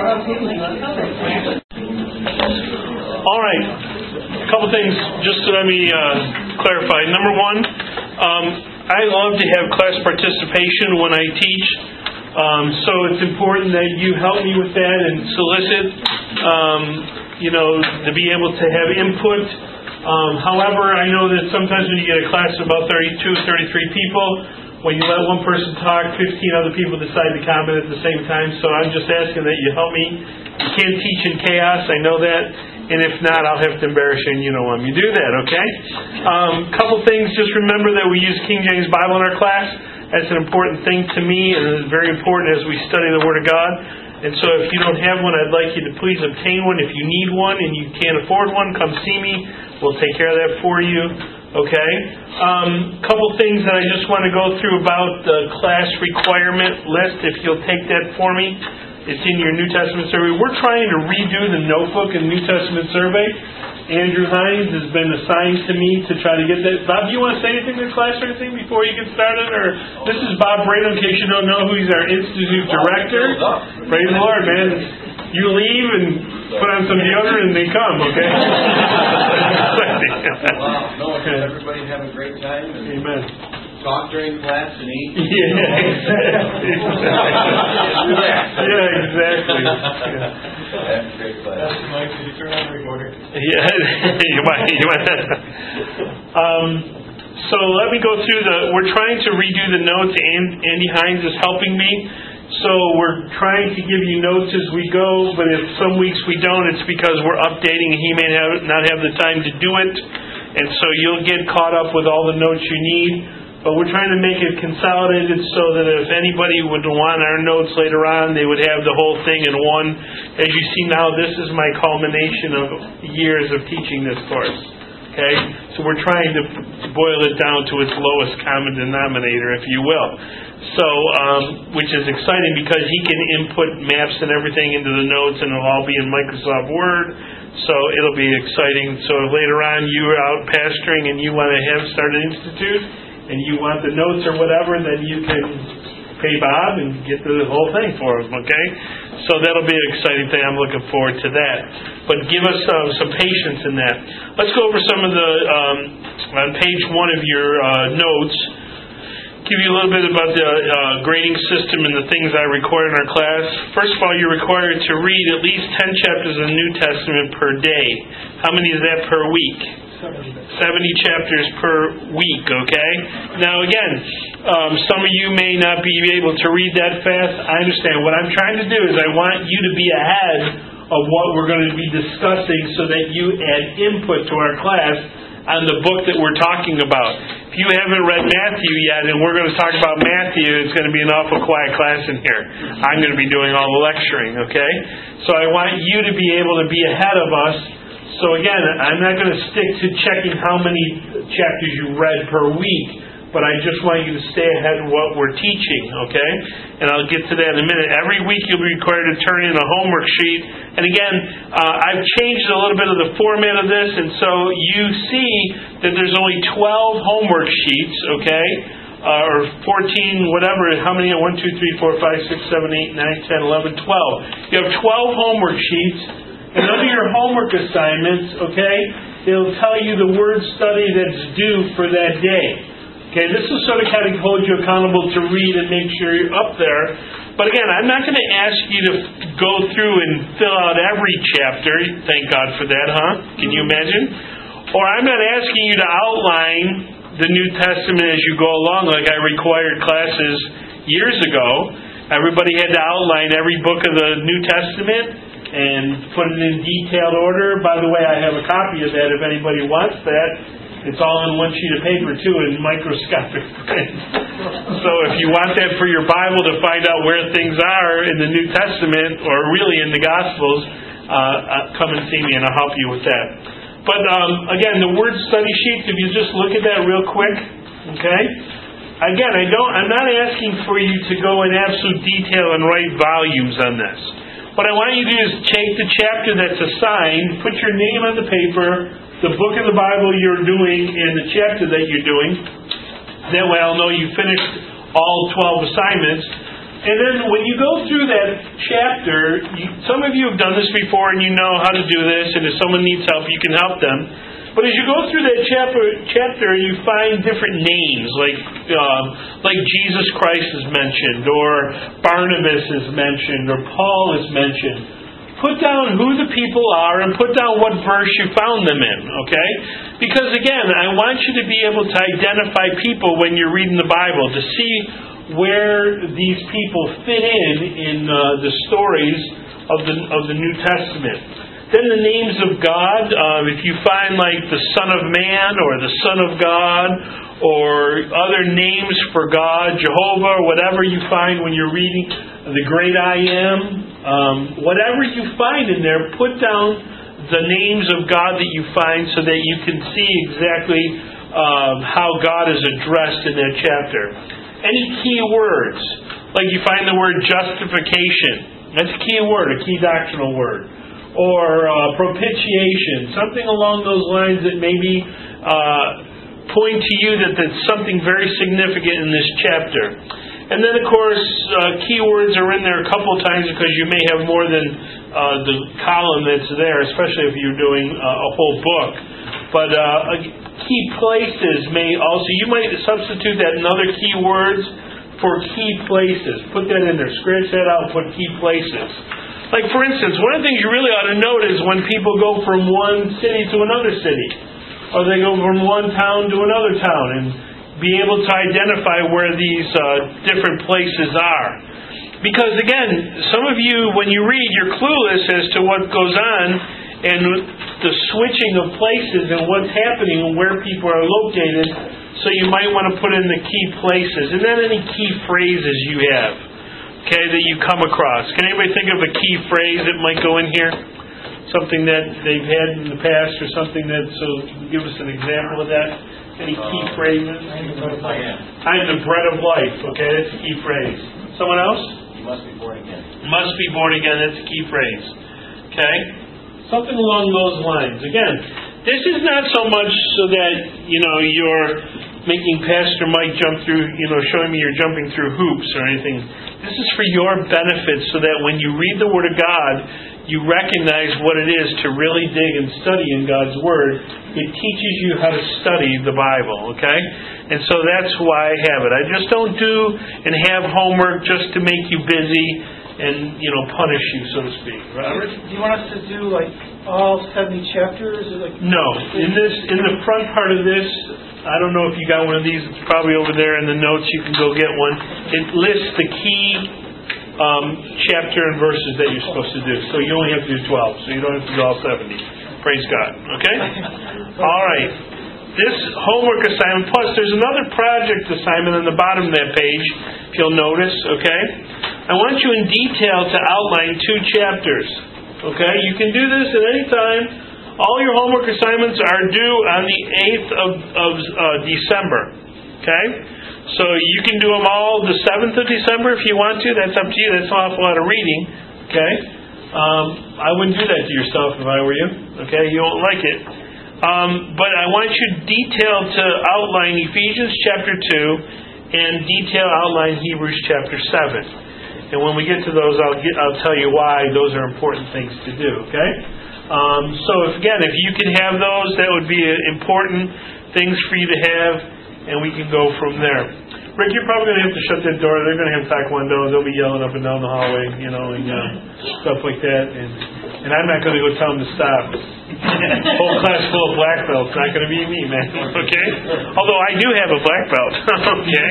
All right. A couple things just to let me clarify. Number one, I love to have class participation when I teach. So it's important that you help me with that and solicit, to be able to have input. However, I know that sometimes when you get a class of about 32, 33 people, when you let one person talk, 15 other people decide to comment at the same time. So I'm just asking that you help me. You can't teach in chaos, I know that. And if not, I'll have to embarrass you, and you don't want me to do that, okay? Couple things. Just remember that we use King James Bible in our class. That's an important thing to me, and it's very important as we study the Word of God. And so if you don't have one, I'd like you to please obtain one. If you need one and you can't afford one, come see me. We'll take care of that for you. Okay? Couple things that I just want to go through about the class requirement list, if you'll take that for me. It's in your New Testament survey. We're trying to redo the notebook in New Testament survey. Andrew Hines has been assigned to me to try to get that. Bob, do you want to say anything to the class or anything before you get started? Or this is Bob Brado, in case you don't know who he's our Institute Director. Praise the Lord, man. You leave and put on some deodorant and they come, okay? Wow. No, everybody have a great time. Amen. Talk during class and eat. Yeah, exactly. That's a great class. Mike, did you turn on the recorder? Yeah, you might. So let me go through we're trying to redo the notes. Andy Hines is helping me. So we're trying to give you notes as we go, but if some weeks we don't, it's because we're updating and he may not have the time to do it. And so you'll get caught up with all the notes you need. But we're trying to make it consolidated so that if anybody would want our notes later on, they would have the whole thing in one. As you see now, this is my culmination of years of teaching this course. Okay? So we're trying to boil it down to its lowest common denominator, if you will. So, which is exciting because he can input maps and everything into the notes and it'll all be in Microsoft Word. So it'll be exciting. So if later on you're out pastoring and you want to start an institute, and you want the notes or whatever, then you can pay Bob and get the whole thing for him, okay? So that'll be an exciting thing. I'm looking forward to that. But give us some patience in that. Let's go over some of the, on page 1 of your notes, give you a little bit about the grading system and the things I require in our class. First of all, you're required to read at least 10 chapters of the New Testament per day. How many is that per week? 70 chapters per week, okay? Now again, some of you may not be able to read that fast. I understand. What I'm trying to do is I want you to be ahead of what we're going to be discussing so that you add input to our class on the book that we're talking about. If you haven't read Matthew yet and we're going to talk about Matthew, it's going to be an awful quiet class in here. I'm going to be doing all the lecturing, okay? So I want you to be able to be ahead of us. So again, I'm not going to stick to checking how many chapters you read per week, but I just want you to stay ahead of what we're teaching, okay? And I'll get to that in a minute. Every week you'll be required to turn in a homework sheet. And again, I've changed a little bit of the format of this, and so you see that there's only 12 homework sheets, okay? Or 14, whatever, how many? 1, 2, 3, 4, 5, 6, 7, 8, 9, 10, 11, 12. You have 12 homework sheets. And under your homework assignments, okay, it'll tell you the word study that's due for that day. Okay, this is sort of kind of hold you accountable to read and make sure you're up there. But again, I'm not going to ask you to go through and fill out every chapter. Thank God for that, huh? Can you imagine? Or I'm not asking you to outline the New Testament as you go along like I required classes years ago. Everybody had to outline every book of the New Testament and put it in detailed order. By the way, I have a copy of that if anybody wants that. It's all on one sheet of paper, too, in microscopic print. So if you want that for your Bible to find out where things are in the New Testament, or really in the Gospels, come and see me and I'll help you with that. But again, the word study sheet, if you just look at that real quick, okay? Again, I'm not asking for you to go in absolute detail and write volumes on this. What I want you to do is take the chapter that's assigned, put your name on the paper, the book of the Bible you're doing, and the chapter that you're doing. That way I'll know you finished all 12 assignments. And then when you go through that chapter, some of you have done this before and you know how to do this, and if someone needs help, you can help them. But as you go through that chapter, you find different names, like Jesus Christ is mentioned, or Barnabas is mentioned, or Paul is mentioned. Put down who the people are and put down what verse you found them in, okay? Because again, I want you to be able to identify people when you're reading the Bible, to see where these people fit in the stories of the New Testament. Then the names of God, if you find like the Son of Man or the Son of God or other names for God, Jehovah, whatever you find when you're reading the Great I Am, whatever you find in there, put down the names of God that you find so that you can see exactly how God is addressed in that chapter. Any key words, like you find the word justification, that's a key word, a key doctrinal word. Or propitiation, something along those lines that maybe point to you that that's something very significant in this chapter. And then, of course, keywords are in there a couple of times because you may have more than the column that's there, especially if you're doing a whole book. But key places may also, you might substitute that in other keywords for key places. Put that in there. Scratch that out and put key places. Like, for instance, one of the things you really ought to note is when people go from one city to another city, or they go from one town to another town, and be able to identify where these different places are. Because, again, some of you, when you read, you're clueless as to what goes on, and the switching of places and what's happening and where people are located, so you might want to put in the key places, and then any key phrases you have. Okay, that you come across. Can anybody think of a key phrase that might go in here? Something that they've had in the past, or something that, so give us an example of that. Any key phrases? I'm the bread of life. Okay, that's a key phrase. Someone else? You must be born again. Must be born again, that's a key phrase. Okay? Something along those lines. Again, this is not so much so that, you're making Pastor Mike jump through, showing me you're jumping through hoops or anything. This is for your benefit so that when you read the Word of God, you recognize what it is to really dig and study in God's Word. It teaches you how to study the Bible, okay? And so that's why I have it. I just don't do and have homework just to make you busy and, punish you, so to speak. Robert? Do you want us to do, all 70 chapters? Or No. In the front part of this, I don't know if you got one of these. It's probably over there in the notes. You can go get one. It lists the key chapter and verses that you're supposed to do. So you only have to do 12. So you don't have to do all 70. Praise God. Okay? All right. This homework assignment, plus there's another project assignment on the bottom of that page, if you'll notice. Okay? I want you in detail to outline 2 chapters. Okay? You can do this at any time. All your homework assignments are due on the 8th of December. Okay? So you can do them all the 7th of December if you want to. That's up to you. That's an awful lot of reading. Okay? I wouldn't do that to yourself if I were you. Okay? You won't like it. But I want you to outline Ephesians chapter 2 and detail outline Hebrews chapter 7. And when we get to those, I'll tell you why those are important things to do. Okay? So if you can have those, that would be important things for you to have, and we can go from there. Rick, you're probably going to have to shut that door. They're going to have taekwondo. They'll be yelling up and down the hallway, and stuff like that. And I'm not going to go tell them to stop. Whole class full of black belts. Not going to be me, man. Okay? Although I do have a black belt. Okay?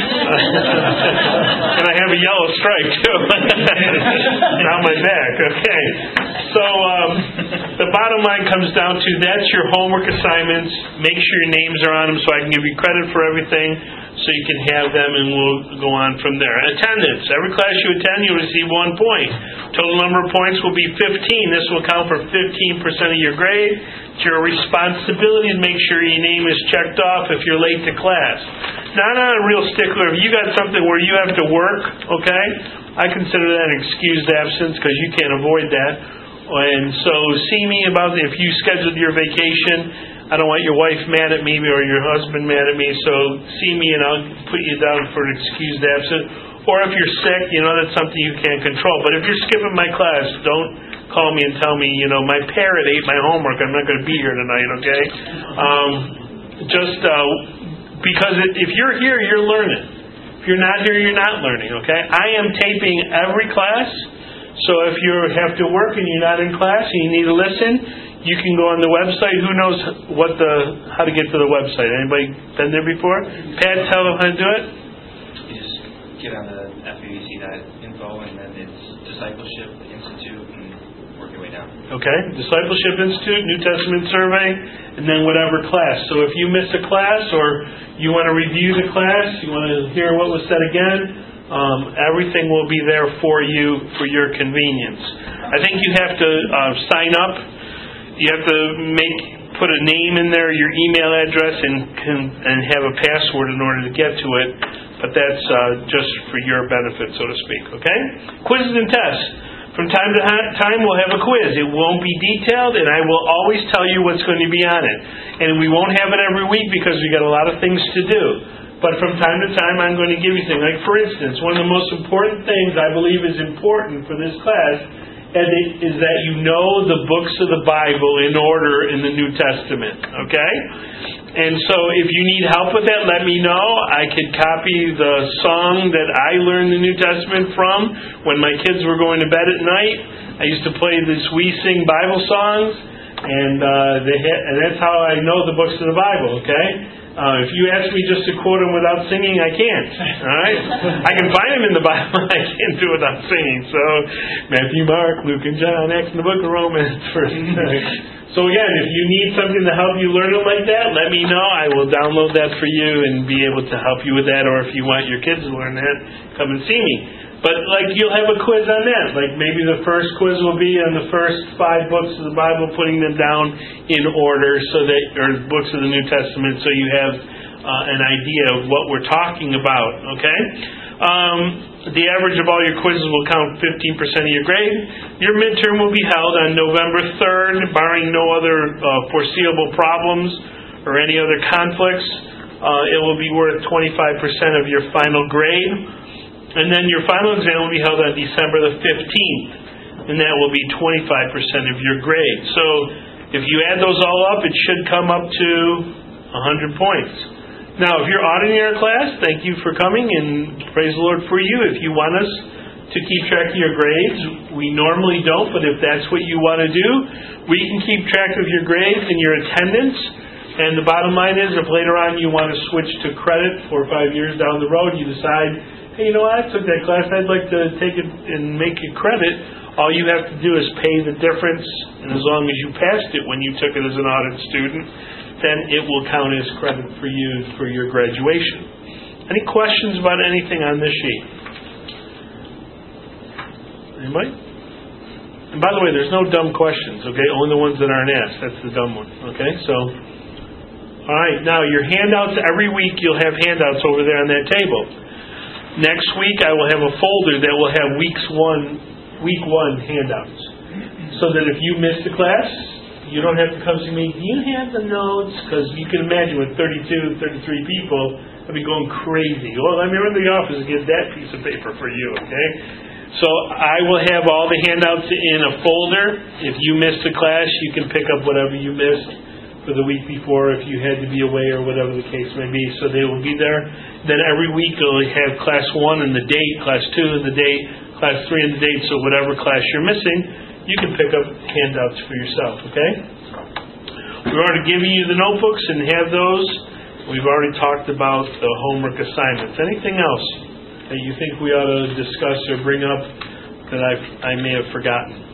And I have a yellow stripe, too. On my back. Okay? So, the bottom line comes down to that's your homework assignments. Make sure your names are on them so I can give you credit for everything, so you can have them, and we'll go on from there. Attendance. Every class you attend, you receive 1 point. Total number of points will be 15. This will count for 15% of your grade. It's your responsibility to make sure your name is checked off if you're late to class. Now, I'm not a real stickler. If you got something where you have to work, okay, I consider that an excused absence because you can't avoid that. And so see me about if you scheduled your vacation. I don't want your wife mad at me or your husband mad at me, so see me and I'll put you down for an excused absence. Or if you're sick, that's something you can't control. But if you're skipping my class, don't call me and tell me, my parrot ate my homework, I'm not going to be here tonight, okay? Because if you're here, you're learning. If you're not here, you're not learning, okay? I am taping every class, so if you have to work and you're not in class and you need to listen, you can go on the website. Who knows how to get to the website? Anybody been there before? Pat, tell them how to do it. You just get on the FABC.info, and then it's Discipleship Institute, and work your way down. Okay, Discipleship Institute, New Testament Survey, and then whatever class. So if you miss a class, or you want to review the class, you want to hear what was said again, everything will be there for you for your convenience. I think you have to sign up. You have to put a name in there, your email address, and have a password in order to get to it. But that's just for your benefit, so to speak. Okay? Quizzes and tests. From time to time, we'll have a quiz. It won't be detailed, and I will always tell you what's going to be on it. And we won't have it every week because we got a lot of things to do. But from time to time, I'm going to give you things. Like, for instance, one of the most important things I believe is important for this class is that you know the books of the Bible in order in the New Testament. Okay? And so if you need help with that, let me know. I could copy the song that I learned the New Testament from when my kids were going to bed at night. I used to play these We Sing Bible songs, and that's how I know the books of the Bible, okay? If you ask me just to quote them without singing, I can't. All right? I can find them in the Bible. I can't do it without singing. So, Matthew, Mark, Luke, and John, Acts, and the book of Romans. So again, if you need something to help you learn it like that, let me know. I will download that for you and be able to help you with that. Or if you want your kids to learn that, come and see me. But you'll have a quiz on that. Maybe the first quiz will be on the first 5 books of the Bible, putting them down in order, or books of the New Testament, so you have an idea of what we're talking about. Okay? The average of all your quizzes will count 15% of your grade. Your midterm will be held on November 3rd, barring no other foreseeable problems or any other conflicts. It will be worth 25% of your final grade. And then your final exam will be held on December the 15th, and that will be 25% of your grade. So if you add those all up, it should come up to 100 points. Now, if you're auditing our class, thank you for coming, and praise the Lord for you. If you want us to keep track of your grades, we normally don't, but if that's what you want to do, we can keep track of your grades and your attendance. And the bottom line is, if later on you want to switch to credit 4 or 5 years down the road, you decide, hey, I took that class, I'd like to take it and make it credit. All you have to do is pay the difference, and as long as you passed it when you took it as an audit student, then it will count as credit for you for your graduation. Any questions about anything on this sheet? Anybody? And by the way, there's no dumb questions, okay? Only the ones that aren't asked. That's the dumb one, okay? So, all right, now your handouts, every week you'll have handouts over there on that table. Next week, I will have a folder that will have week one handouts. So that if you missed a class, you don't have to come to me, do you have the notes? Because you can imagine with 32, 33 people, I'd be going crazy. Well, let me run to the office and get that piece of paper for you, okay? So I will have all the handouts in a folder. If you missed a class, you can pick up whatever you missed for the week before if you had to be away or whatever the case may be. So they will be there. Then every week you'll have class 1 and the date, class 2 and the date, class 3 and the date. So whatever class you're missing, you can pick up handouts for yourself, okay? We've already given you the notebooks and have those. We've already talked about the homework assignments. Anything else that you think we ought to discuss or bring up that I may have forgotten?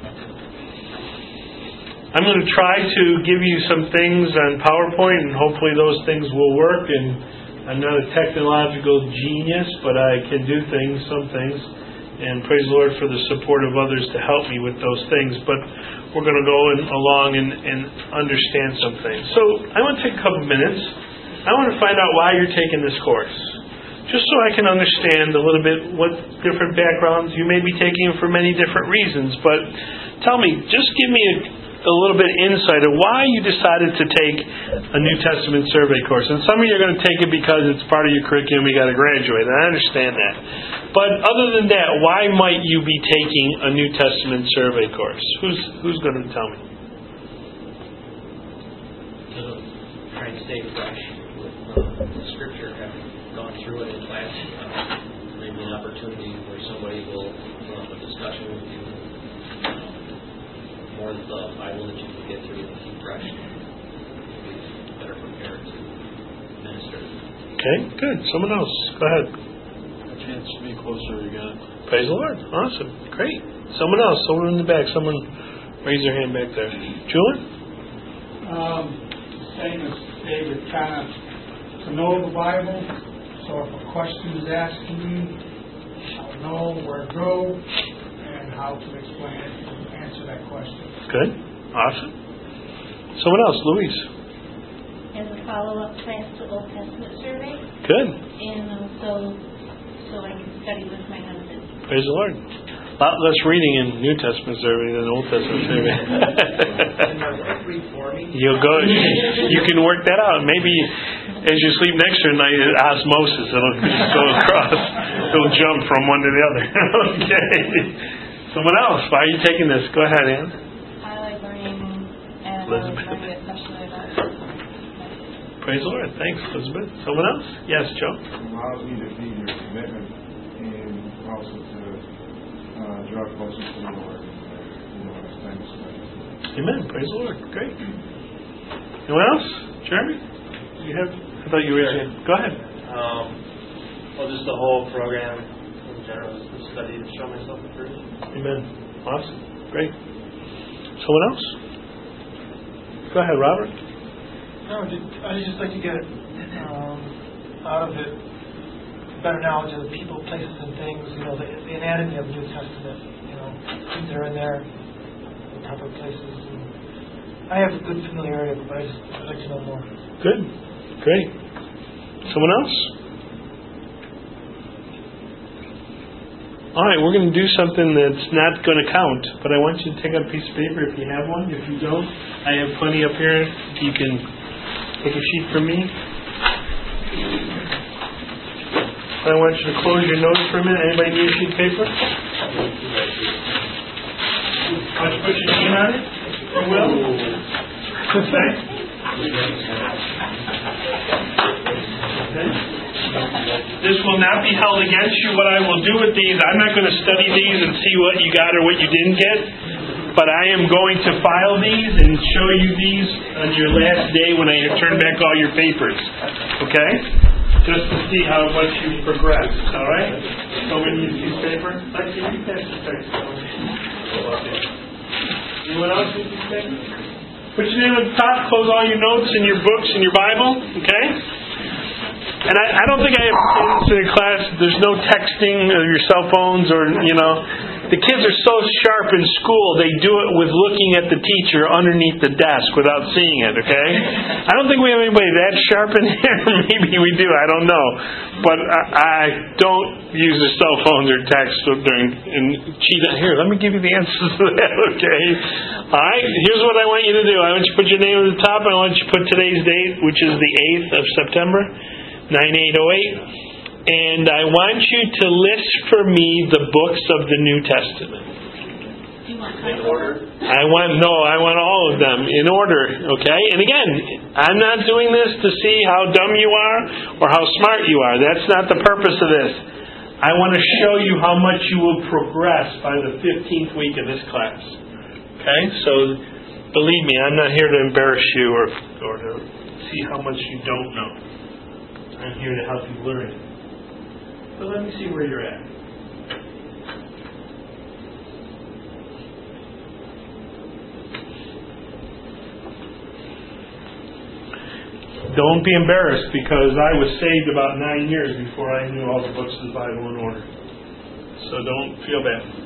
I'm going to try to give you some things on PowerPoint, and hopefully those things will work. And I'm not a technological genius, but I can do some things. And praise the Lord for the support of others to help me with those things. But we're going to go along and understand some things. So I want to take a couple minutes. I want to find out why you're taking this course. just so I can understand a little bit what different backgrounds you may be taking for many different reasons. But tell me, just give me a little bit of insight of why you decided to take a New Testament survey course. And some of you are going to take it because it's part of your curriculum, you got to graduate, and I understand that. But other than that, why might you be taking a New Testament survey course? Who's going to tell me? Trying to stay fresh with the Scripture, having gone through it in class, maybe an opportunity where somebody will have a discussion with you, more of the Bible that you can get through and keep fresh, be better prepared to minister. Okay, good. Someone else. Go ahead. A chance to be closer again. Praise the Lord. Awesome. Great. Someone else. Someone in the back. Someone raise their hand back there. Julian? Same as David, kind of to know the Bible. So if a question is asked to me, I'll know where to go and how to explain it and answer that question. Good. Awesome. Someone else. Louise? As a follow-up class to Old Testament survey, Good. and also so I can study with my husband. Praise the Lord. A lot less reading in New Testament survey than Old Testament survey. You'll go. You can work that out. Maybe as you sleep next to her tonight, osmosis. It'll just go across. It'll jump from one to the other. Okay. Someone else. Why are you taking this? Go ahead, Ann. I like learning, and Elizabeth. I like especially about Praise the Lord. Thanks, Elizabeth. Someone else? Yes, Joe. Allows me to see your commitment and also to draw closer to the Lord. As time is spent. Amen. Praise the Lord. Great. Anyone else? Jeremy? You have? I thought you were. Go ahead. Well, just the whole program in general is to study to show myself approved. Amen. Awesome. Great. Someone else? Go ahead, Robert. No, I'd just like to get out of it better knowledge of the people, places, and things. The anatomy of the New Testament. Things that are in there, the proper places. And I have a good familiarity, but I'd like to know more. Good. Great. Someone else? All right, we're going to do something that's not going to count, but I want you to take out a piece of paper if you have one. If you don't, I have plenty up here. You can take a sheet from me. I want you to close your nose for a minute. Anybody need a sheet of paper? Want to put your name on it? You will? Okay. This will not be held against you. What I will do with these, I'm not going to study these and see what you got or what you didn't get, but I am going to file these and show you these on your last day when I turn back all your papers. Okay? Just to see how much you progressed. All right? So when you use paper, like you pass the text. Anyone else need these papers? Put your name at the top, close all your notes and your books and your Bible, okay? And I don't think I have kids in class, there's no texting of your cell phones or, the kids are so sharp in school, they do it with looking at the teacher underneath the desk without seeing it, okay? I don't think we have anybody that sharp in here. Maybe we do, I don't know. But I don't use the cell phones or text during and cheat. Here, let me give you the answers to that, okay? All right, here's what I want you to do. I want you to put your name at the top, and I want you to put today's date, which is the 8th of September, 9808. And I want you to list for me the books of the New Testament. Do you want in order? I want all of them in order, okay? And again, I'm not doing this to see how dumb you are or how smart you are. That's not the purpose of this. I want to show you how much you will progress by the 15th week of this class. Okay? So, believe me, I'm not here to embarrass you or to see how much you don't know. I'm here to help you learn it. So let me see where you're at. Don't be embarrassed, because I was saved about 9 years before I knew all the books of the Bible in order. So don't feel bad.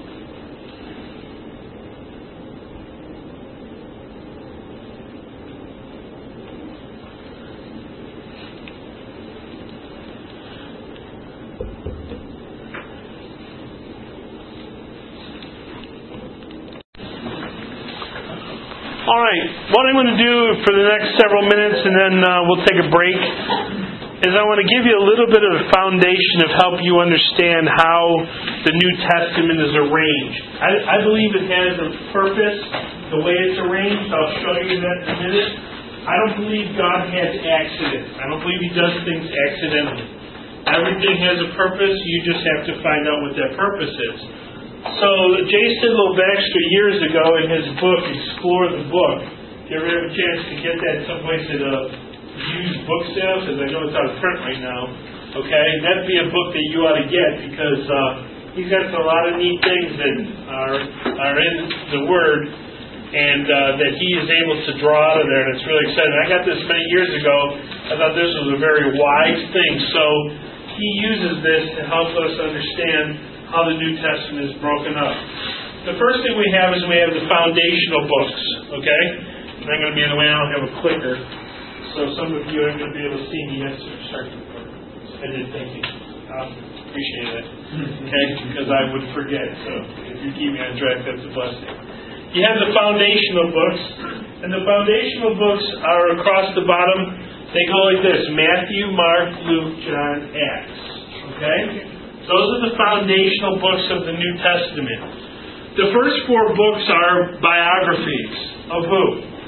All right, what I'm going to do for the next several minutes, and then we'll take a break, is I want to give you a little bit of a foundation of help you understand how the New Testament is arranged. I believe it has a purpose, the way it's arranged. I'll show you that in a minute. I don't believe God has accidents. I don't believe He does things accidentally. Everything has a purpose. You just have to find out what that purpose is. So Jason Lobakstra years ago in his book, Explore the Book, if you ever have a chance to get that someplace at a used book sale, because I know it's out of print right now, okay, that'd be a book that you ought to get, because he's got a lot of neat things that are in the Word, and that he is able to draw out of there, and it's really exciting. I got this many years ago. I thought this was a very wise thing, so he uses this to help us understand how the New Testament is broken up. The first thing we have is we have the foundational books, okay? And I'm going to be in the way, I don't have a clicker, so some of you aren't going to be able to see me. Yes, sir. I did, thank you. Appreciate it. Okay? Because I would forget, so if you keep me on track, that's a blessing. You have the foundational books, and the foundational books are across the bottom. They go like this: Matthew, Mark, Luke, John, Acts. Okay? Those are the foundational books of the New Testament. The first 4 books are biographies of who?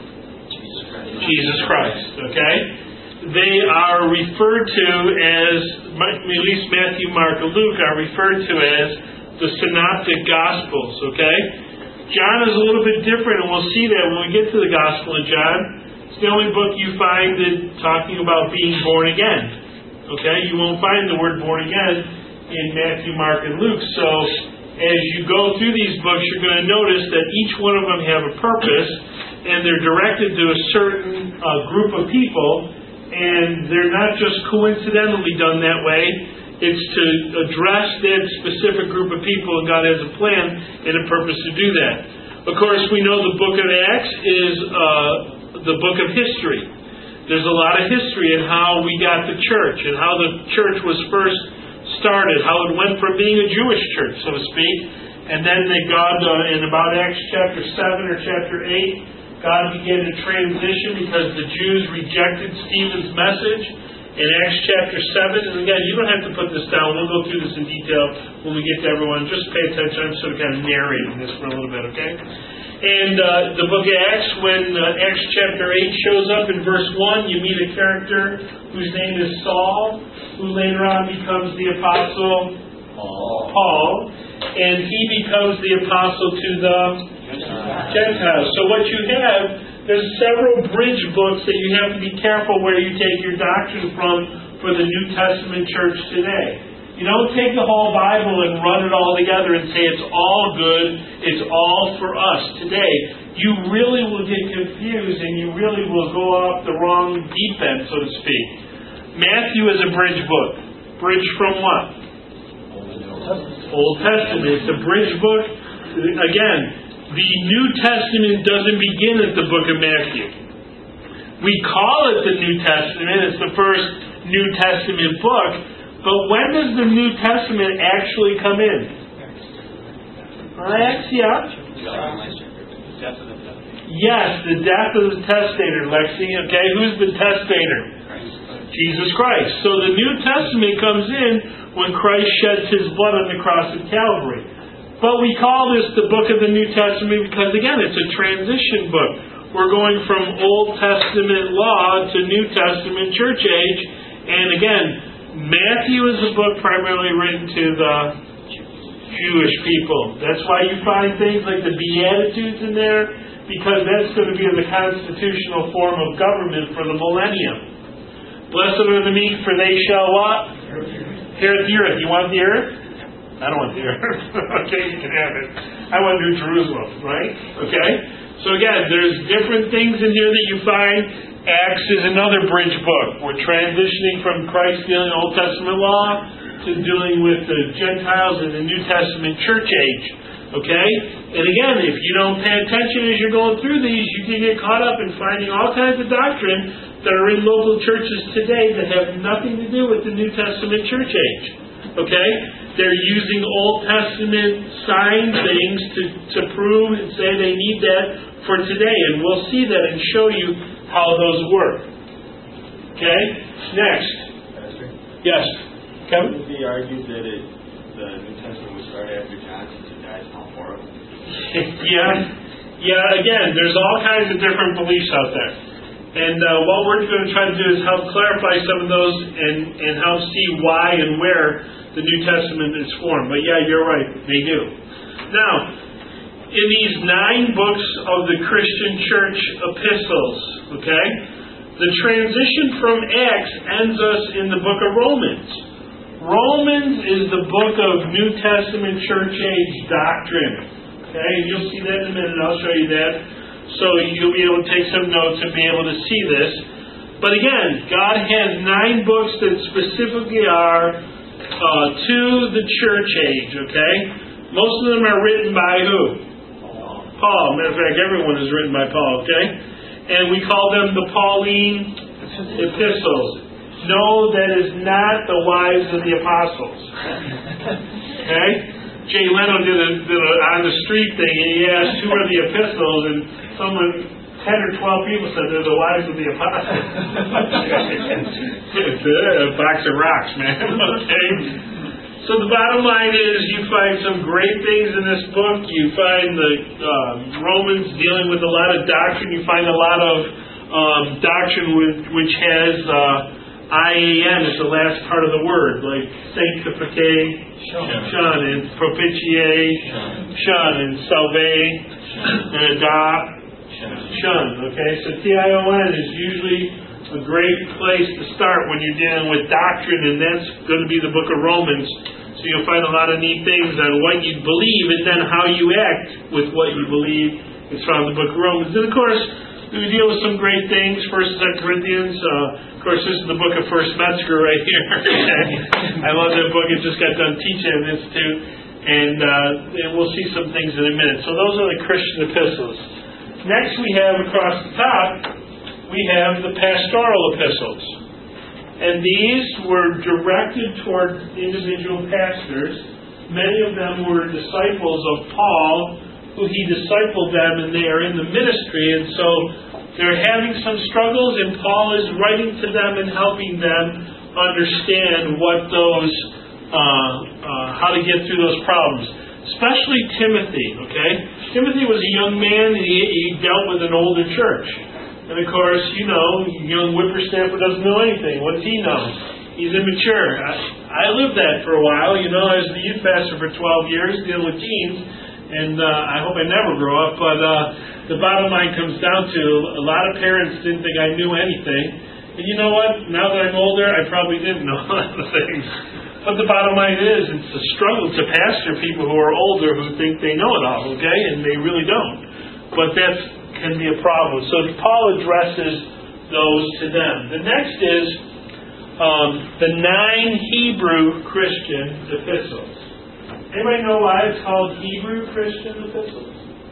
Jesus Christ. Okay? They are referred to as, at least Matthew, Mark, and Luke are referred to as the Synoptic Gospels. Okay? John is a little bit different, and we'll see that when we get to the Gospel of John. It's the only book you find that talking about being born again. Okay? You won't find the word born again in Matthew, Mark, and Luke. So as you go through these books, you're going to notice that each one of them have a purpose, and they're directed to a certain group of people, and they're not just coincidentally done that way. It's to address that specific group of people, and God has a plan and a purpose to do that. Of course, we know the book of Acts is the book of history. There's a lot of history in how we got the church, and how the church was first started, how it went from being a Jewish church, so to speak, and then God, in about Acts chapter 7 or chapter 8, God began to transition because the Jews rejected Stephen's message. In Acts chapter 7, and again, you don't have to put this down, we'll go through this in detail when we get to everyone, just pay attention, I'm sort of kind of narrating this for a little bit, okay? And the book of Acts, when Acts chapter 8 shows up in verse 1, you meet a character whose name is Saul, who later on becomes the apostle Paul, and he becomes the apostle to the Gentiles. So what you have, there's several bridge books that you have to be careful where you take your doctrine from for the New Testament church today. You don't take the whole Bible and run it all together and say it's all good, it's all for us today. You really will get confused, and you really will go off the wrong deep end, so to speak. Matthew is a bridge book. Bridge from what? Old Testament. It's a bridge book. Again, the New Testament doesn't begin at the book of Matthew. We call it the New Testament. It's the first New Testament book. But when does the New Testament actually come in? Acts, yeah. Yes, the death of the testator, Lexi. Okay, who's the testator? Jesus Christ. So the New Testament comes in when Christ sheds His blood on the cross at Calvary. But we call this the book of the New Testament because, again, it's a transition book. We're going from Old Testament law to New Testament church age. And again, Matthew is a book primarily written to the Jewish people. That's why you find things like the Beatitudes in there, because that's going to be the constitutional form of government for the millennium. Blessed are the meek, for they shall what? Inherit the earth. You want the earth? I don't want the earth. Okay, you can have it. I want New Jerusalem, right? Okay? So again, there's different things in here that you find. Acts is another bridge book. We're transitioning from Christ dealing Old Testament law to dealing with the Gentiles in the New Testament church age. Okay? And again, if you don't pay attention as you're going through these, you can get caught up in finding all kinds of doctrine that are in local churches today that have nothing to do with the New Testament church age. Okay? They're using Old Testament sign things to prove and say they need that for today. And we'll see that and show you how those work. Okay? Next. Pastor? Yes. Kevin? Would it be argued that the New Testament was started after John since he died in Mount Horeb? Yeah, again, there's all kinds of different beliefs out there. And what we're going to try to do is help clarify some of those and help see why and where the New Testament is formed. But yeah, you're right, they do. Now, in these 9 books of the Christian church epistles, okay, the transition from Acts ends us in the book of Romans. Romans is the book of New Testament church age doctrine. Okay, and you'll see that in a minute. I'll show you that. So you'll be able to take some notes and be able to see this. But again, God has 9 books that specifically are to the church age, okay? Most of them are written by who? Paul. Matter of fact, everyone is written by Paul, okay? And we call them the Pauline epistles. No, that is not the wives of the apostles. Okay? Jay Leno did a on the street thing, and he asked who are the epistles, and someone, 10 or 12 people said they're the wives of the apostles. It's a box of rocks, man. Okay? So the bottom line is you find some great things in this book. You find the Romans dealing with a lot of doctrine. You find a lot of doctrine which has IAN is the last part of the word, like sanctification and propitiation and salve and adopt. Okay, so TION is usually a great place to start when you're dealing with doctrine, and that's going to be the book of Romans. So you'll find a lot of neat things on what you believe and then how you act with what you believe. It's found in the book of Romans. And of course, we deal with some great things. 1st and 2nd Corinthians. Of course, this is the book of First Metzger right here. I love that book. It just got done teaching at the Institute. And we'll see some things in a minute. So those are the Christian epistles. Next we have across the top, we have the pastoral epistles. And these were directed toward individual pastors. Many of them were disciples of Paul, who he discipled them, and they are in the ministry. And so they're having some struggles, and Paul is writing to them and helping them understand what those, how to get through those problems. Especially Timothy, okay? Timothy was a young man, and he dealt with an older church. And of course, you know, young whippersnapper doesn't know anything. What does he know? He's immature. I lived that for a while. You know, I was the youth pastor for 12 years, dealing with teens. And I hope I never grow up, but the bottom line comes down to a lot of parents didn't think I knew anything. And you know what? Now that I'm older, I probably didn't know a lot of things. But the bottom line is, it's a struggle to pastor people who are older who think they know it all, okay? And they really don't. But that can be a problem. So Paul addresses those to them. The next is the 9 Hebrew Christian epistles. Anybody know why it's called Hebrew Christian epistles?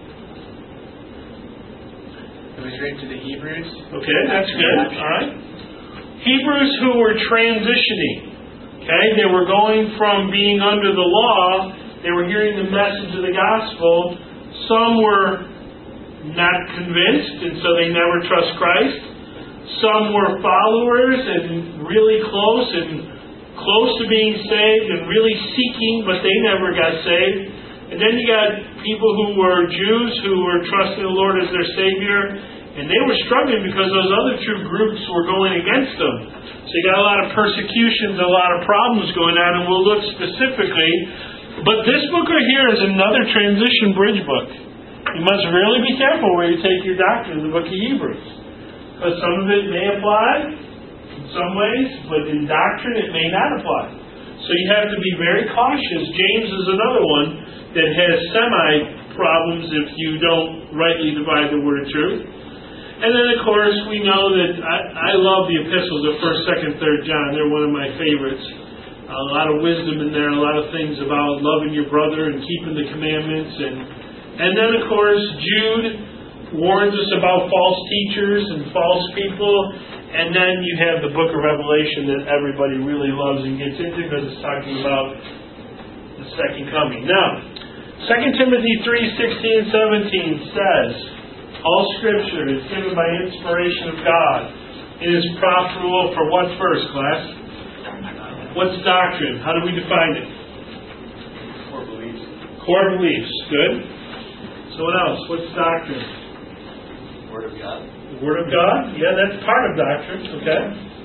It was written to the Hebrews. Okay, that's good. All right. Hebrews who were transitioning. Okay, they were going from being under the law. They were hearing the message of the gospel. Some were not convinced, and so they never trust Christ. Some were followers and really close to being saved and really seeking, but they never got saved. And then you got people who were Jews who were trusting the Lord as their Savior, and they were struggling because those other two groups were going against them. So you got a lot of persecutions, a lot of problems going on, and we'll look specifically. But this book right here is another transition bridge book. You must really be careful where you take your doctrine in the book of Hebrews. Because some of it may apply in some ways, but in doctrine it may not apply. So you have to be very cautious. James is another one that has semi-problems if you don't rightly divide the word of truth. And then, of course, we know that I love the epistles of 1st, 2nd, 3rd John. They're one of my favorites. A lot of wisdom in there, a lot of things about loving your brother and keeping the commandments. And then, of course, Jude warns us about false teachers and false people. And then you have the book of Revelation that everybody really loves and gets into because it's talking about the second coming. Now, 2 Timothy 3:16 and 17 says, all Scripture is given by inspiration of God. It is profitable for what first, class? What's doctrine? How do we define it? Core beliefs. Core beliefs. Good. So what else? What's doctrine? Word of God. The Word of God? Yeah, that's part of doctrine. Okay.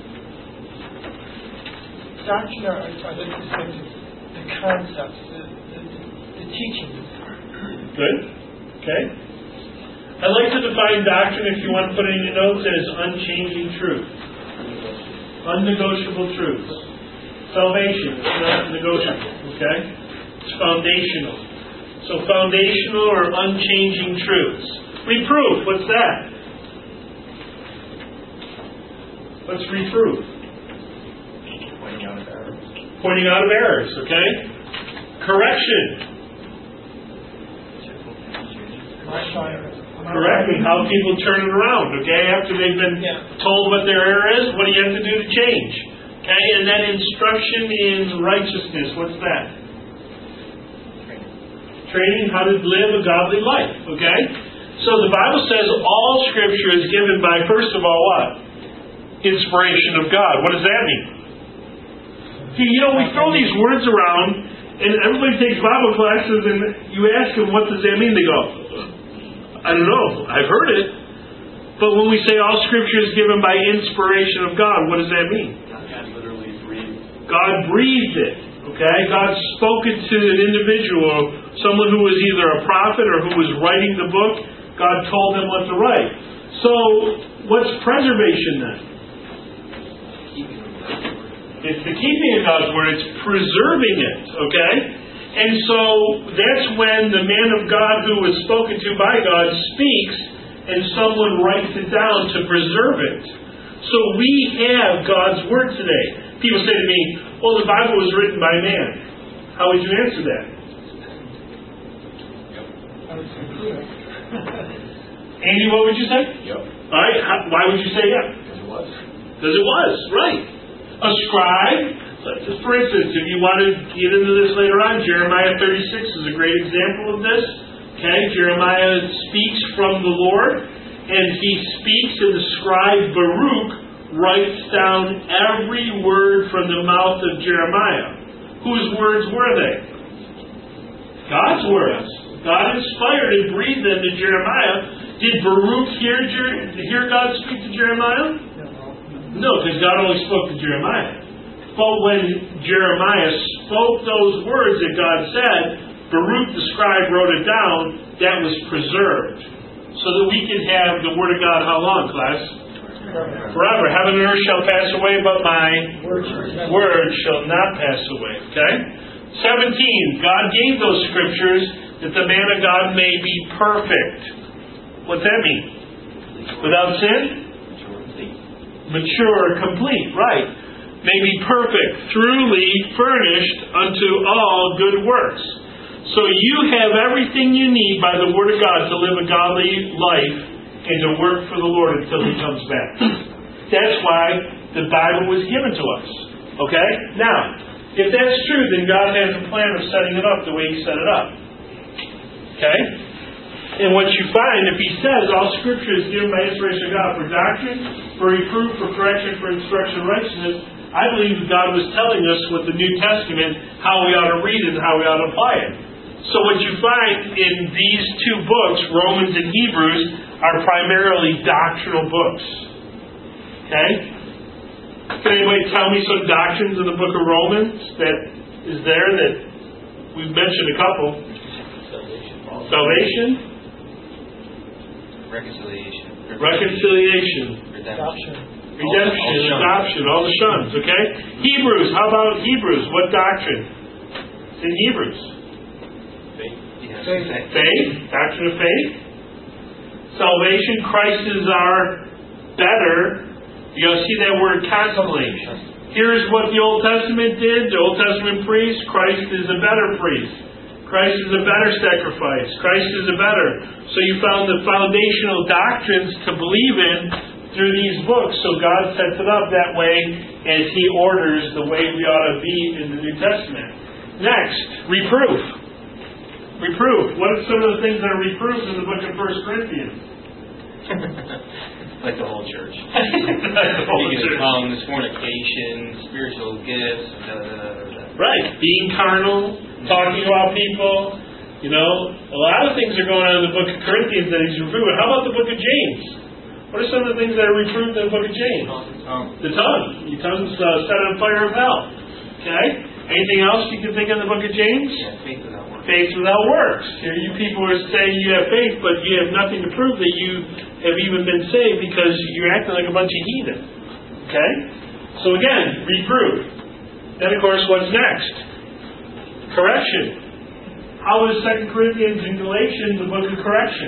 Doctrine are the concepts, the teachings. Good. Okay. I like to define doctrine, if you want to put it in your notes, as unchanging truth. Unnegotiable truths. Salvation is not negotiable. Okay? It's foundational. So foundational or unchanging truths. Reproof, what's that? What's reproof? Pointing out of errors. Pointing out of errors, okay? Correction. Correcting how people turn it around, okay? After they've been told what their error is, what do you have to do to change? Okay, and then instruction in righteousness, what's that? Training how to live a godly life, okay? So the Bible says all Scripture is given by, first of all, what? Inspiration of God. What does that mean? See, we throw these words around, and everybody takes Bible classes, and you ask them, what does that mean? They go, I don't know. I've heard it. But when we say all Scripture is given by inspiration of God, what does that mean? God literally breathed. God breathed it. Okay? God spoke it to an individual, someone who was either a prophet or who was writing the book. God told them what to write. So, what's preservation then? It's the keeping of God's Word. It's preserving it. Okay? And so that's when the man of God who was spoken to by God speaks and someone writes it down to preserve it. So we have God's Word today. People say to me, well, the Bible was written by man. How would you answer that? I would say clear. Andy, what would you say? Yep. All right. Why would you say yeah? Because it was. Because it was, right. A scribe. For instance, if you want to get into this later on, Jeremiah 36 is a great example of this. Okay, Jeremiah speaks from the Lord, and he speaks, and the scribe Baruch writes down every word from the mouth of Jeremiah. Whose words were they? God's words. God inspired and breathed them to Jeremiah. Did Baruch hear God speak to Jeremiah? No, because God only spoke to Jeremiah. But when Jeremiah spoke those words that God said, Baruch the scribe wrote it down, that was preserved. So that we can have the Word of God how long, class? Forever. Heaven and earth shall pass away, but my word shall not pass away. Okay? 17. God gave those Scriptures that the man of God may be perfect. What's that mean? Without sin? Mature, complete. Right. May be perfect, truly furnished unto all good works. So you have everything you need by the Word of God to live a godly life and to work for the Lord until He comes back. That's why the Bible was given to us. Okay? Now, if that's true, then God has a plan of setting it up the way He set it up. Okay? And what you find, if He says all Scripture is given by inspiration of God for doctrine, for reproof, for correction, for instruction in righteousness, I believe God was telling us with the New Testament how we ought to read it and how we ought to apply it. So what you find in these two books, Romans and Hebrews, are primarily doctrinal books. Okay? Can anybody tell me some doctrines in the book of Romans that is there that we've mentioned a couple? Salvation? Reconciliation. Redemption, adoption, all the shuns, okay? Hebrews, how about Hebrews? What doctrine? It's in Hebrews. Faith, doctrine of faith. Salvation, Christ is our better. You'll see that word constantly. Here's what the Old Testament did. The Old Testament priest, Christ is a better priest. Christ is a better sacrifice. Christ is a better. So you found the foundational doctrines to believe in through these books. So God sets it up that way as He orders the way we ought to be in the New Testament. Next, reproof. Reproof. What are some of the things that are reproved in the book of 1 Corinthians? Like the whole church. Like the whole Speaking church. of tongues, fornication, spiritual gifts, Right. Being carnal, talking about people. You know, a lot of things are going on in the book of Corinthians that He's reproving. How about the book of James? What are some of the things that are reproved in the book of James? The tongue. Your tongue's set on fire of hell. Okay? Anything else you can think of in the book of James? Yeah, faith without works. Faith without works. Here you people are saying you have faith, but you have nothing to prove that you have even been saved because you're acting like a bunch of heathen. Okay? So again, reprove. Then of course, what's next? Correction. How is 2 Corinthians and Galatians the book of correction?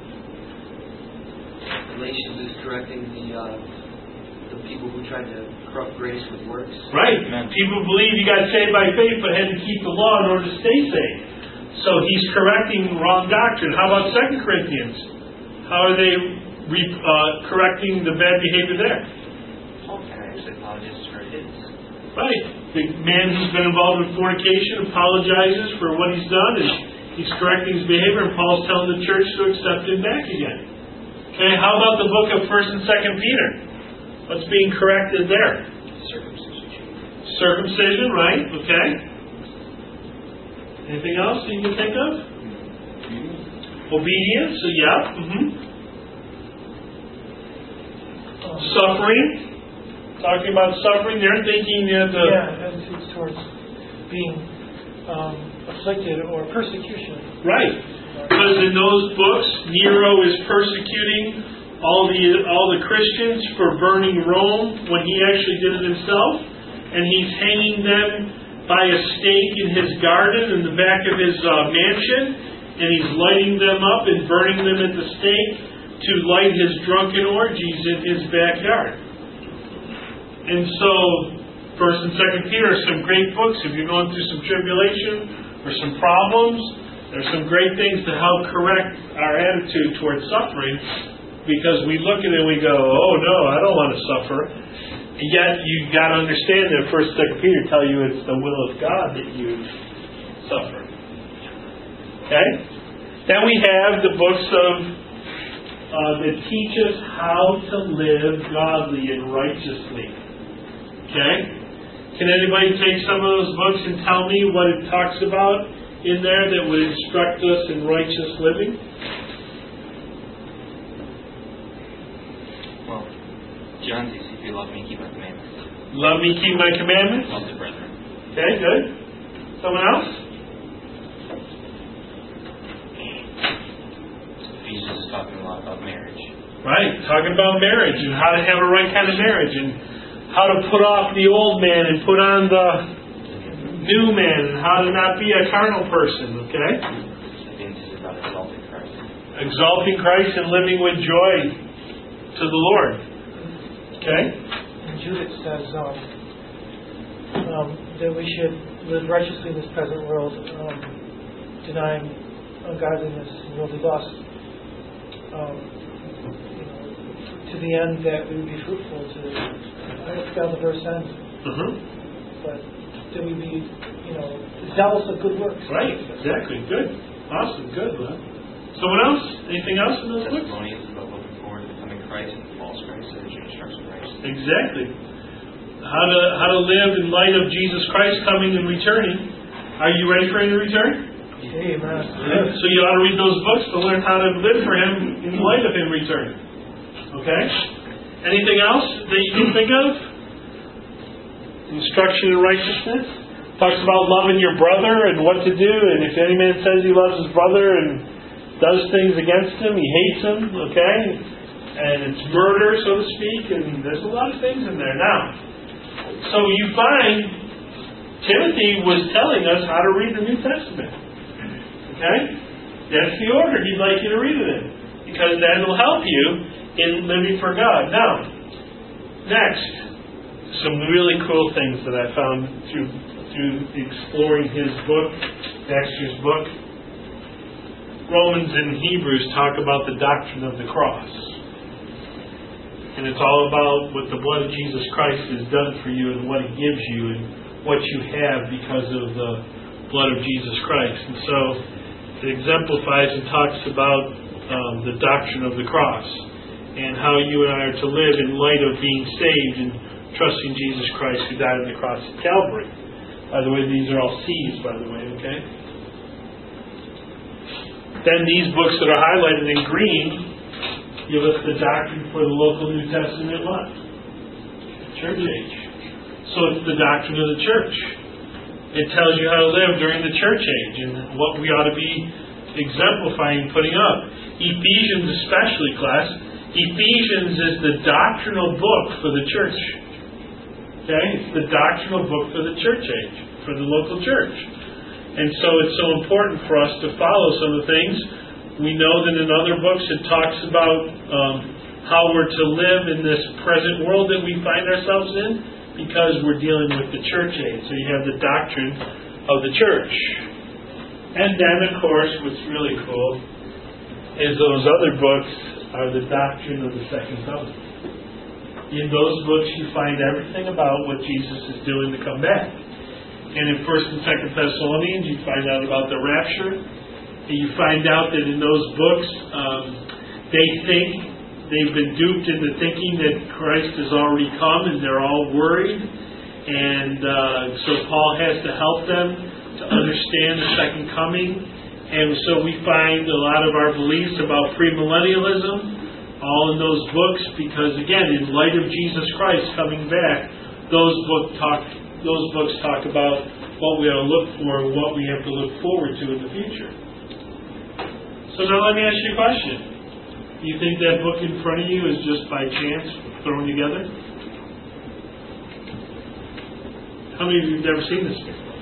Galatians is correcting the people who tried to corrupt grace with works. Right. People believe you got saved by faith but had to keep the law in order to stay saved. So he's correcting wrong doctrine. How about 2 Corinthians? How are they correcting the bad behavior there? Paul actually apologizes for his. Right. The man who's been involved in fornication apologizes for what he's done, and he's correcting his behavior, and Paul's telling the church to accept him back again. Okay, how about the book of 1st and 2nd Peter? What's being corrected there? Circumcision. Circumcision, right? Okay. Anything else you can think of? Obedience, so yeah. Suffering. Talking about suffering, they're thinking that attitudes towards being afflicted or persecution. Right. Because in those books, Nero is persecuting all the Christians for burning Rome when he actually did it himself, and he's hanging them by a stake in his garden in the back of his mansion, and he's lighting them up and burning them at the stake to light his drunken orgies in his backyard. And so, 1st and 2nd Peter are some great books. If you're going through some tribulation or some problems, there's some great things to help correct our attitude towards suffering, because we look at it and we go, oh no, I don't want to suffer. And yet you've got to understand that 1st and 2nd Peter tell you it's the will of God that you suffer. Okay? Then we have the books that teach us how to live godly and righteously. Okay? Can anybody take some of those books and tell me what it talks about in there that would instruct us in righteous living? Well, John says, if you love me, keep my commandments. Love me, keep my commandments? Love the brethren. Okay, good. Someone else? Jesus is talking a lot about marriage. Right, talking about marriage and how to have a right kind of marriage and how to put off the old man and put on the new man and how to not be a carnal person, okay? This is about exalting Christ. Exalting Christ and living with joy to the Lord. Okay? And Jude says that we should live righteously in this present world, denying ungodliness and worldly lust, to the end that we would be fruitful. I forgot the verse ends, but that we be, zealous of good works. Right, exactly. Good. Awesome. Good, man. Someone else? Anything else in those books? Testimony is about looking forward to becoming Christ and false Christ and instruction Christ. Exactly. How to live in light of Jesus Christ coming and returning. Are you ready for Him to return? Amen. So you ought to read those books to learn how to live for Him in light of Him returning. Okay? Anything else that you can think of? Instruction in righteousness. Talks about loving your brother and what to do, and if any man says he loves his brother and does things against him, he hates him, okay? And it's murder, so to speak, and there's a lot of things in there. Now, so you find Timothy was telling us how to read the New Testament. Okay? That's the order he'd like you to read it in, because that will help you in living for God. Now, next, some really cool things that I found through exploring his book, Baxter's book. Romans and Hebrews talk about the doctrine of the cross. And it's all about what the blood of Jesus Christ has done for you and what it gives you and what you have because of the blood of Jesus Christ. And so it exemplifies and talks about the doctrine of the cross and how you and I are to live in light of being saved and trusting Jesus Christ who died on the cross at Calvary. By the way, these are all C's, by the way, okay? Then these books that are highlighted in green give us the doctrine for the local New Testament what? Church age. So it's the doctrine of the church. It tells you how to live during the church age and what we ought to be exemplifying, putting up. Ephesians especially, class. Ephesians is the doctrinal book for the church. Okay? It's the doctrinal book for the church age, for the local church. And so it's so important for us to follow some of the things. We know that in other books it talks about how we're to live in this present world that we find ourselves in because we're dealing with the church age. So you have the doctrine of the church. And then, of course, what's really cool is those other books are the doctrine of the second coming. In those books you find everything about what Jesus is doing to come back. And in 1st and 2nd Thessalonians you find out about the rapture. And you find out that in those books they think they've been duped into thinking that Christ has already come and they're all worried. And so Paul has to help them to understand the second coming. And so we find a lot of our beliefs about premillennialism all in those books because, again, in light of Jesus Christ coming back, those books talk about what we ought to look for and what we have to look forward to in the future. So now let me ask you a question. Do you think that book in front of you is just by chance thrown together? How many of you have never seen this before?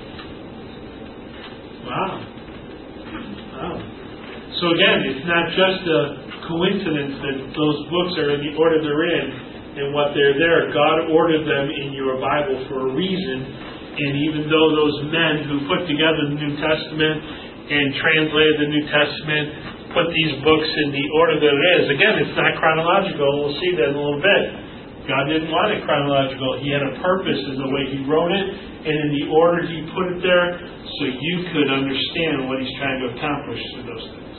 Wow. So again, it's not just a coincidence that those books are in the order they're in and what they're there. God ordered them in your Bible for a reason. And even though those men who put together the New Testament and translated the New Testament put these books in the order that it is, again, it's not chronological. We'll see that in a little bit. God didn't want it chronological. He had a purpose in the way He wrote it and in the order He put it there so you could understand what He's trying to accomplish through those things.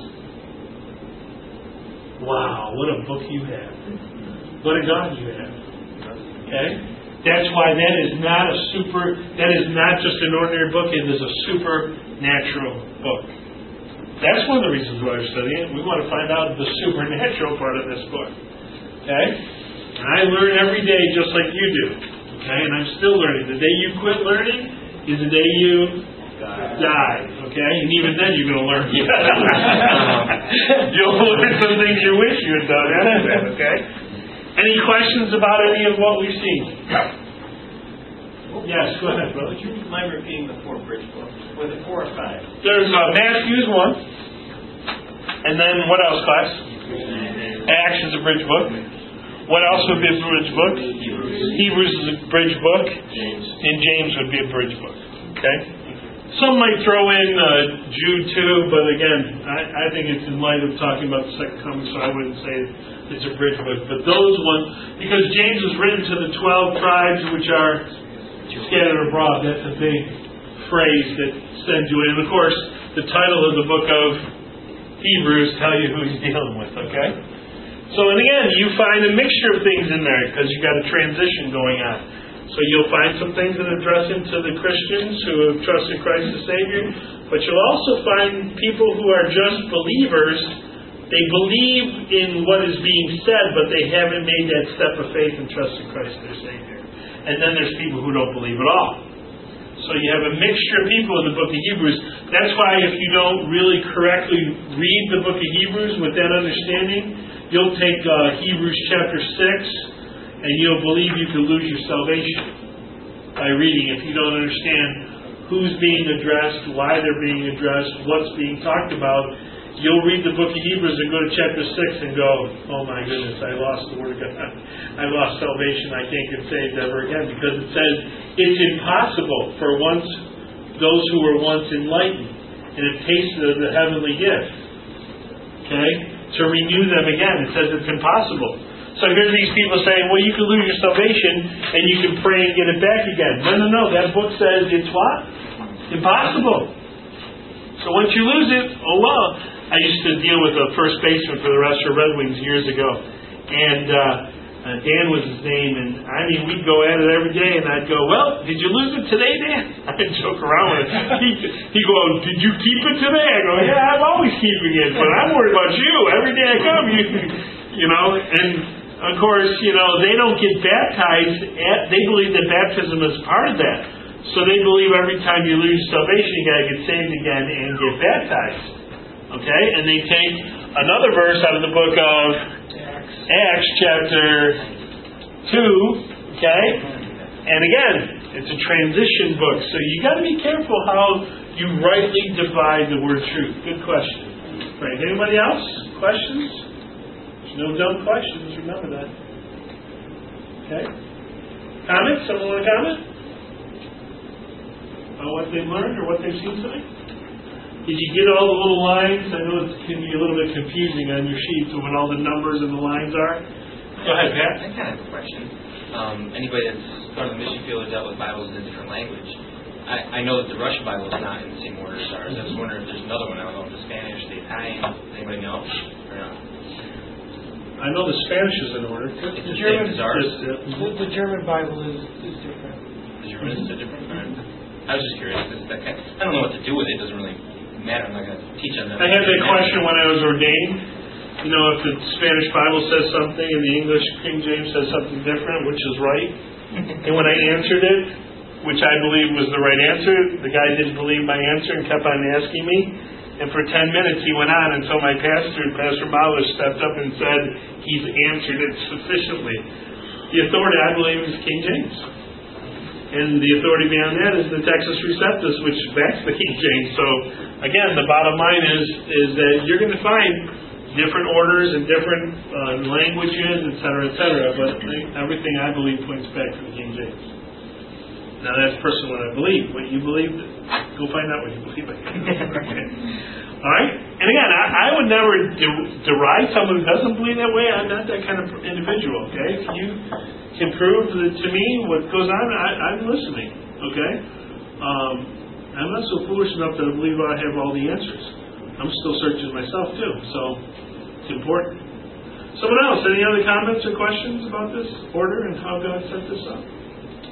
Wow, what a book you have. What a God you have. Okay? That's why that is not just an ordinary book, it is a supernatural book. That's one of the reasons why we're studying it. We want to find out the supernatural part of this book. Okay? And I learn every day just like you do. Okay? And I'm still learning. The day you quit learning is the day you die. Okay? And even then you're going to learn. You'll learn some things you wish you had done after that. Okay? Any questions about any of what we've seen? Yes, go ahead, brother. Would you mind repeating the 4 bridge books? Was it 4 or 5? There's Matthew's one. And then what else, class? Acts is a bridge book. What else would be a bridge book? Hebrews is a bridge book. And James would be a bridge book. Okay? Some might throw in Jude too, but again, I think it's in light of talking about the second coming, so I wouldn't say it's a bridge book. But those ones, because James was written to the 12 tribes which are scattered abroad. That's a big phrase that sends you in. And of course, the title of the book of Hebrews tell you who he's dealing with, okay? So, and again, you find a mixture of things in there because you've got a transition going on. So you'll find some things that address him to the Christians who have trusted Christ as Savior, but you'll also find people who are just believers. They believe in what is being said, but they haven't made that step of faith and trusted Christ as their Savior. And then there's people who don't believe at all. So you have a mixture of people in the book of Hebrews. That's why if you don't really correctly read the book of Hebrews with that understanding, you'll take Hebrews chapter 6 and you'll believe you could lose your salvation by reading if you don't understand who's being addressed, why they're being addressed, what's being talked about. You'll read the book of Hebrews and go to chapter 6 and go, oh my goodness, I lost the Word of God. I lost salvation. I can't get saved ever again. Because it says it's impossible for those who were once enlightened and have tasted of the heavenly gift, okay, to renew them again. It says it's impossible. So here's these people saying, well, you can lose your salvation and you can pray and get it back again. No. That book says it's what? Impossible. So once you lose it, oh well. I used to deal with a first baseman for the Rochester Red Wings years ago. And Dan was his name. And I mean, we'd go at it every day. And I'd go, well, did you lose it today, Dan? I'd joke around with it. He'd go, did you keep it today? I go, yeah, I'm always keeping it. But I'm worried about you. Every day I come, you know. And of course, you know, they don't get baptized. They believe that baptism is part of that. So they believe every time you lose salvation, you got to get saved again and get baptized. Okay? And they take another verse out of the book of Acts chapter 2. Okay? And again, it's a transition book. So you got to be careful how you rightly divide the word truth. Good question. Right. Anybody else? Questions? There's no dumb questions. Remember that. Okay? Comments? Someone want to comment? On what they've learned or what they've seen tonight? Did you get all the little lines? I know it can be a little bit confusing on your sheets of what all the numbers and the lines are. Go ahead, Pat. I kind of have a question. Anybody that's gone to the mission field or dealt with Bibles in a different language, I know that the Russian Bible is not in the same order as ours. I was wondering if there's another one. I don't know if the Spanish, the Italian, anybody know? Or not? I know the Spanish is in order. It's the same as ours. The German Bible is different. The German is different? I was just curious. I don't know what to do with it. It doesn't really matter. I'm not going to teach on that. I had that question when I was ordained. You know, if the Spanish Bible says something and the English King James says something different, which is right? And when I answered it, which I believe was the right answer, the guy didn't believe my answer and kept on asking me. And for 10 minutes he went on until my pastor, Pastor Mahler, stepped up and said he's answered it sufficiently. The authority, I believe, is King James. And the authority beyond that is the Texas Receptus, which backs the King James. So, again, the bottom line is that you're going to find different orders and different languages, et cetera, but everything I believe points back to the King James. Now, that's personal what I believe. What you believe, go find out what you believe. All right? And again, I would never deride someone who doesn't believe that way. I'm not that kind of individual, okay? If you can prove to me what goes on, I'm listening, okay? I'm not so foolish enough to believe I have all the answers. I'm still searching myself, too, so it's important. Someone else, any other comments or questions about this order and how God set this up?